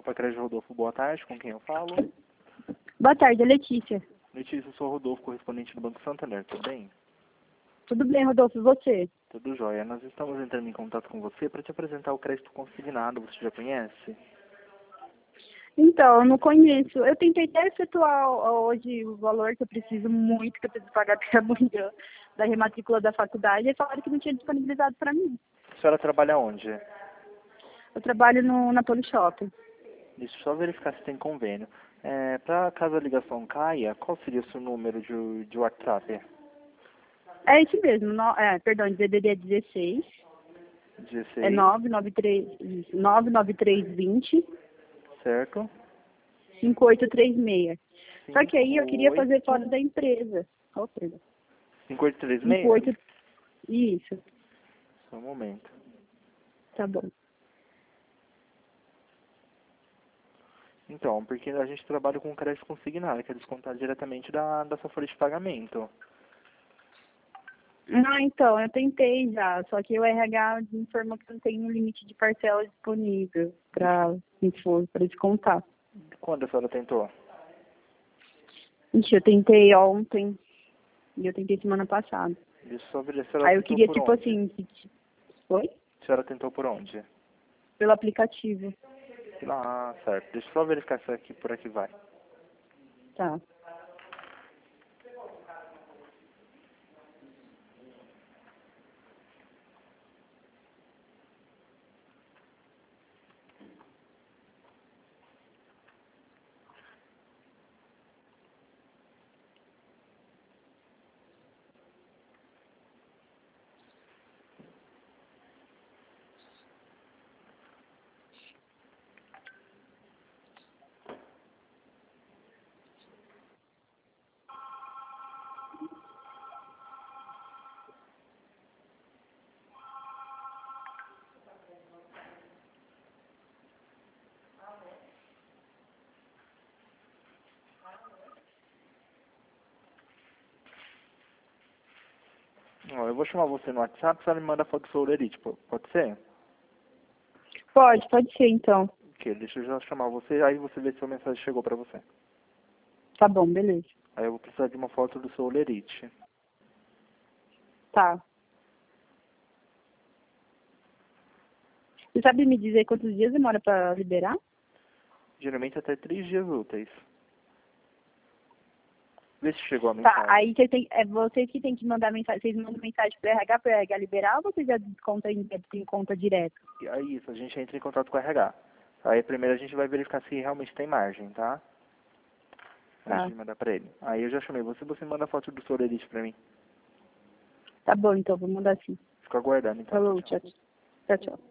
para Crédito Rodolfo, boa tarde, com quem eu falo? Boa tarde, é Letícia. Letícia, eu sou o Rodolfo, correspondente do Banco Santander, tudo bem? Tudo bem, Rodolfo, e você? Tudo jóia. Nós estamos entrando em contato com você para te apresentar o crédito consignado, você já conhece? Então, eu não conheço. Eu tentei até efetuar hoje o valor que eu preciso muito, que eu preciso pagar até amanhã, da rematrícula da faculdade, e falaram que não tinha disponibilizado para mim. A senhora trabalha onde? Eu trabalho na Polishop. Deixa eu só verificar se tem convênio. Para caso a ligação caia, qual seria o seu número de WhatsApp? É esse mesmo, perdão, DDD 16, 16, é 99320 certo? 5836. Só que aí eu queria fazer 58, fora da empresa. Oh, perdão. 5836? 58, isso, Só um momento. tá bom. Então, porque a gente trabalha com crédito consignado, que é descontado diretamente da sua folha de pagamento. Ah, então, eu tentei já, só que o RH informou que não tem um limite de parcela disponível para descontar. Quando a senhora tentou? Ixi, eu tentei ontem e eu tentei semana passada. Deixa eu só ver se a senhora Aí eu tentou queria, por tipo onde? assim, oi? A senhora tentou por onde? Pelo aplicativo. Ah, certo. Deixa eu só verificar se aqui, por aqui vai. Tá. Ó, eu vou chamar você no WhatsApp, a senhora me manda foto do seu Olerite, pode ser? Pode ser então. Ok, deixa eu já chamar você, aí você vê se a mensagem chegou pra você. Tá bom, beleza. Aí eu vou precisar de uma foto do seu Olerite. Tá. Você sabe me dizer quantos dias demora para liberar? Geralmente até 3 dias úteis. Vê se chegou a Tá, mensagem. aí vocês que tem que mandar mensagem, vocês mandam mensagem pro RH liberar ou vocês já descontam em conta direto? E aí isso, a gente entra em contato com o RH. Aí primeiro a gente vai verificar se realmente tem margem, tá? Antes Tá. de mandar pra ele. Aí eu já chamei você manda a foto do seu Olerite pra mim. Tá bom, então, vou mandar sim. Fico aguardando então. Falou, Tchau. tchau, tchau. Tchau, tchau.